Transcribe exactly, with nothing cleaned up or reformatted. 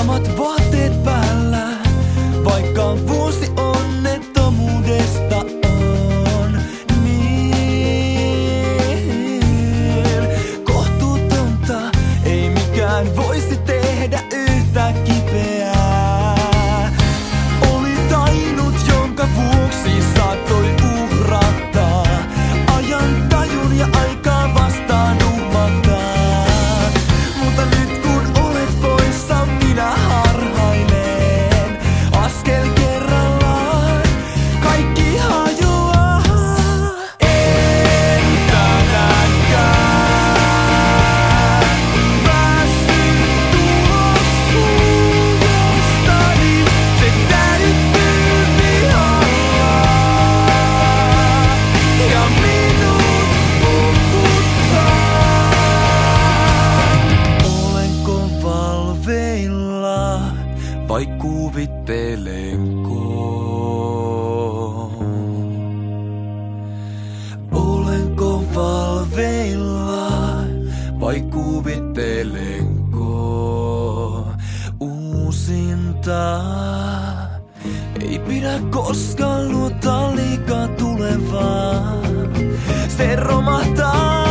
samat vaatteet päällä, vaikka vuosi onnettomuudesta on niin kohtuutonta. Ei mikään voisi tehdä yhtä kipeää. Olit ainut, jonka vuoksi saattoi uhrata ajan tajun ja aikaa vastaan uhmataa. Mutta nyt kun olet poissa, minä harhailen askel kerrallaan. Kaikki hajoaa. En tänäänkään päässyt tulos suudestani. Se täyttyy pihalla ja minut puhuttaa. Olenko valveilla vai kuvittelenko? Olenko valveilla vai kuvittelenko? Uusinta ei pidä koskaan luottaa liikaa tulevaan. Se romahtaa